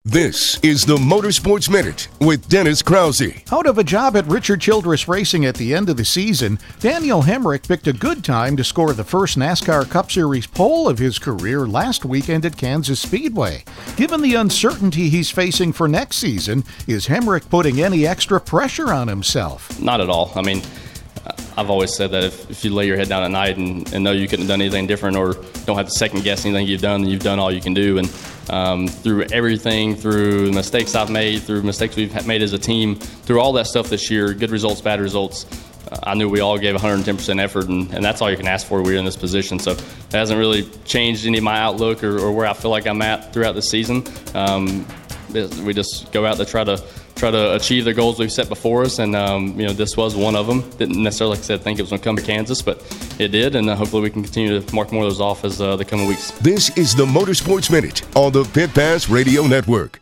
This is the Motorsports Minute with Dennis Krause. Out of a job at Richard Childress Racing at the end of the season, Daniel Hemrick picked a good time to score the first NASCAR Cup Series pole of his career last weekend at Kansas Speedway. Given the uncertainty he's facing for next season, is Hemrick putting any extra pressure on himself? Not at all. I mean, I've always said that if you lay your head down at night and know you couldn't have done anything different or don't have to second guess anything you've done, then you've done all you can do. And through everything, through the mistakes I've made, through mistakes we've made as a team, through all that stuff this year, good results, bad results, I knew we all gave 110% effort, and that's all you can ask for. We're in this position. So it hasn't really changed any of my outlook or where I feel like I'm at throughout the season. We just go out to try to achieve the goals we've set before us, and this was one of them. Didn't necessarily, like I said, think it was going to come to Kansas, but it did, and hopefully we can continue to mark more of those off as the coming weeks. This is the Motorsports Minute on the Pit Pass Radio Network.